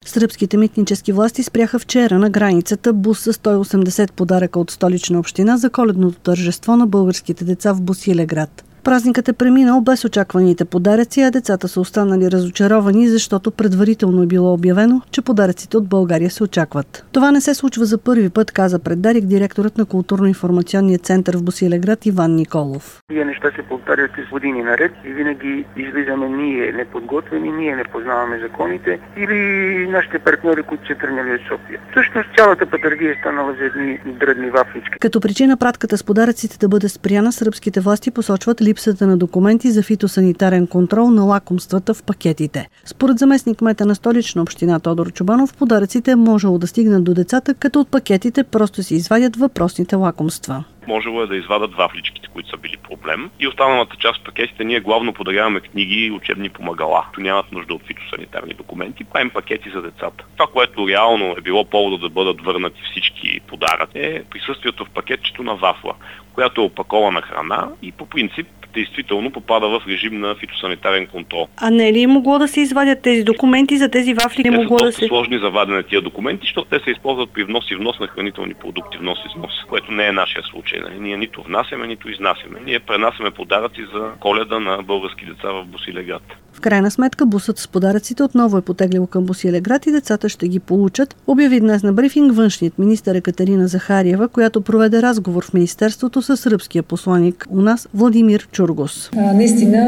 Сръбските митнически власти спряха вчера на границата бус с 180 подаръка от Столична община за коледното тържество на българските деца в Босилеград. Празникът е преминал без очакваните подаръци, а децата са останали разочаровани, защото предварително е било обявено, че подаръците от България се очакват. Това не се случва за първи път, каза пред Дарик директорът на културно-информационния център в Босилеград Иван Николов. Тия неща се повтарят с години наред и винаги излизаме ние неподготвени, ние не познаваме законите или нашите партньори, които се тръгнали от София. Всъщност цялата патъргия е станала за едни дръдни вафлички. Като причина пратката с подаръците да бъде спряна, сръбските власти посочват липсата на документи за фитосанитарен контрол на лакомствата в пакетите. Според заместник-кмета на Столична община Тодор Чубанов, подаръците можело да стигнат до децата, като от пакетите просто се извадят въпросните лакомства. Можело е да извадат вафличките, които са били проблем. И останалата част от пакетите ние главно подаряваме книги и учебни помагала, които нямат нужда от фитосанитарни документи. Правим пакети за децата. Това, което реално е било повода да бъдат върнати всички подаръци, е присъствието в пакетчето на вафла, която е опакована храна и по принцип действително попада в режим на фитосанитарен контрол. А не е ли могло да се извадят тези документи за тези вафли? Те са доста сложни за вадене тия документи, защото те се използват при внос и внос на хранителни продукти, внос и износ, което не е нашия случай. Ние нито внасяме, нито изнасяме. Ние пренасяме подаръци за Коледа на български деца в Босилеград. В крайна сметка бусът с подаръците отново е потеглил към Босилеград и децата ще ги получат, обяви днес на брифинг външният министър Екатерина Захариева, която проведе разговор в министерството с сръбския посланик у нас Владимир Чургос. Наистина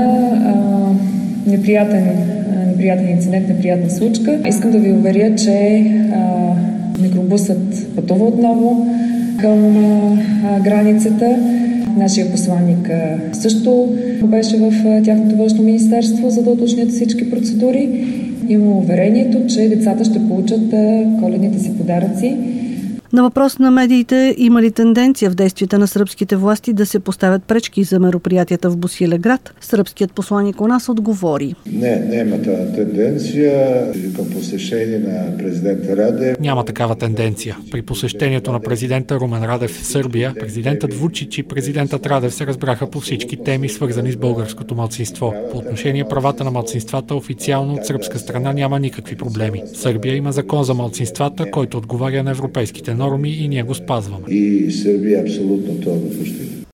неприятен инцидент, неприятна случка. Искам да ви уверя, че микробусът пътува отново към границата. Нашия посланник също беше в тяхното външно министерство, за да уточнят всички процедури. Имам уверението, че децата ще получат коледните си подаръци. На въпрос на медиите, има ли тенденция в действията на сръбските власти да се поставят пречки за мероприятията в Босилеград, сръбският посланик у нас отговори. Няма тенденция към посещение на президента Радев. Няма такава тенденция. При посещението на президента Румен Радев в Сърбия, президентът Вучич и президентът Радев се разбраха по всички теми, свързани с българското малцинство. По отношение правата на малцинствата, официално от сръбска страна няма никакви проблеми. Сърбия има закон за малцинствата, който отговаря на европейските норми и ние го спазваме. И Сърбия абсолютно това го